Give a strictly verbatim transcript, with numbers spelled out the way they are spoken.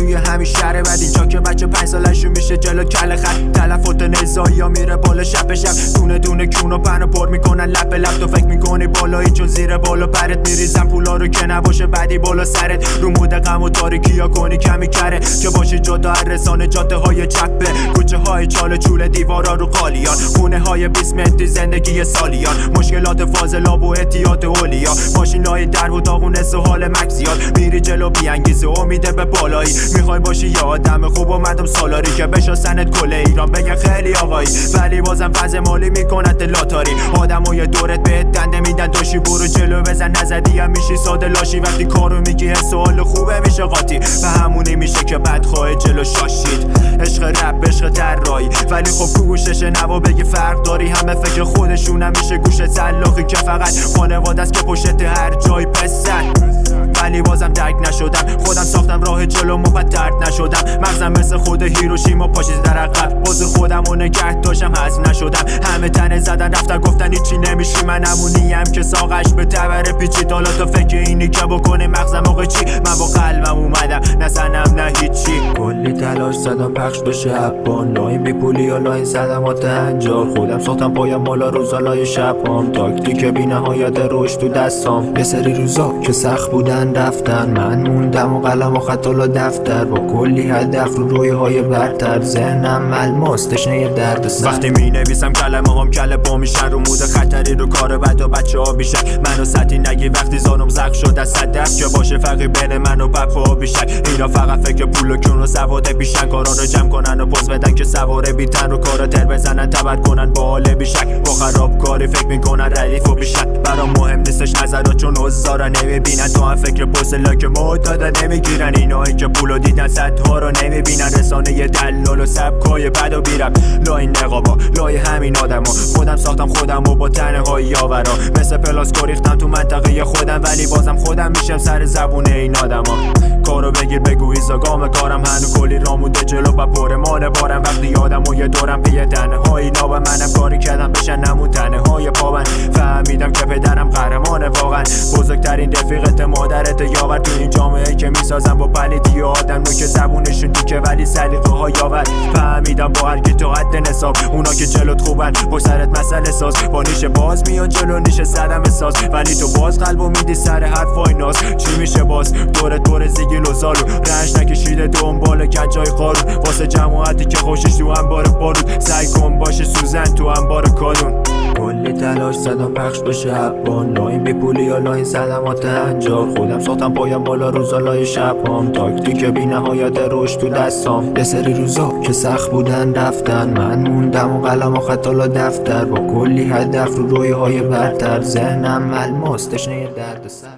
توی همین شهر بعد اینجا که بچه پنج سالشون میشه جلو کله خط تلفات نزایی ها میره بالا شب به شب دونه دونه کون و پن و پر میکنن لب به لب تو فکر میکنی بالایی چون زیر بالا پرت میریزن پولا رو که نباشه بعدی بالا سرت رو مود غم و تاریکی ها کنی کمی کره که باشی جدا از رسانه جاده های چپه کوچه های چاله چوله دیوارا رو قالیان خونه های بیست متری زندگی سالیان مشکلات فاضلاب و احتیاط اولیا ماشین های در و داغون سوال مکسیات میری جلو بیانگیزه امیده به بالایی میخوای باشی یه آدم خوب و مردم سالاری که بشناسنت کل ایران بگن خیلی آقایی ولی بازم فضل مالی میکنت لاتاری آدمای دورت بهت دنده میدن داشی برو جلو بزن نزدی هم میشی ساده لاشی وقتی کارو میگی سوال خوبه میشه قاطی و همونی میشه که بدخواه جلو شاشید عشق رپ عشق طراحی ولی خب گوشش نوا بگی فرق داری همه فکر خودشون همیشه گوش تعلقی که فقط خانواده است که پشت هر جای پسر ولی بازم درک نشدم خودم ساختم راه جلو مپت درد نشدم مغزم مثل خود هیروشیما پاشید در عقب باز خودم و نگه داشتم حذف نشدم همه تنه زدن رفتن گفتن هیچی نمیشی من همونیم که ساقش به تبر پیچید حالا تو فکر اینی که بکنی مغزم موقع چی من با قلبم اومدم نزنم نه هیچی کلی تلاش زدم پخش بشه اپان لاین بی پولی و لاین صدمات انجار خودم ساختم پایم بالا روزالای شبام تاکتیک بی نهایت رشد تو دستام یه سری روزا که سخت بودن رفتن من موندم و قلم و خط و دفتر با کلی هدف رو روی های برتر ذهنم ملماس تشنه درد سر وقتی می نویسم کلمه هم کله با میشن رو مود خطری رو کار بد و بچه ها بیشن منو سطحی نگی وقتی زانم زخ شد از صدف که باشه فرقی بین من و پپا بیشن اینا فقط فکر پول و کون و سواده بیشن کارا رو جمع کنن و پوز بدن که سواره بیتن رو کارا تر بزنن تبر کنن با حال بیشک با خرابکاری فکر میکنن ردیف و بیشن برام مهم نیستش نظرات چون اوزارا نمیبینن تو هم فکر پست لایک معتاد نمیگیرن اینایی که پولو دیدن صدها رو نمیبینن رسانه دلال و سبکای بد و بیرم لای نقابا لای همین آدما خودم ساختم خودم و با تنه های یاورا مثل پلاسکو ریختم تو منطقه خودم ولی بازم خودم میشم سر زبونه این آدما کارو بگیر بگو ایزاگام کارم هنو کلی رامونده جلو و پرمان بارم وقتی یادم و یه دورم پیه تنه های نابم منم کاری کردم بشن نمون تنه های پابن فهمیدم که پدرم قهرمانه واقعا بزرگترین رفیقت مادرت یاور تو این جامعه که میسازم با پلیدی آدم نو که زبونشون دیگه ولی سلیقه ها یاور فهمیدم با هر کی تو حد نصاب اونا که جلوت خوبن با سرت مسئله ساز با نیشه باز میان جلو نیشه صدم ساز ولی تو باز قلبو میدی سر حرفای ناز چی میشه باز دور دور زیگیل و زالو رنج نکشیده دنبال گنجای قارون واسه جماعتی که خوشش تو انبار بارود سعی کن باشه سوزن تو انبار کالون کلی تلاش زدم پخش بشه اپان لاین بی پولی یا لاین صدمات انجار خودم ساختم پایم بالا روزالای شبام تاکتیک بی نهایت رشد تو دستام یه سری روزا که سخت بودن رفتن من موندم و قلم و خط و دفتر با کلی هدف رو روی های برتر ذهنم ملماس تشنه درد سر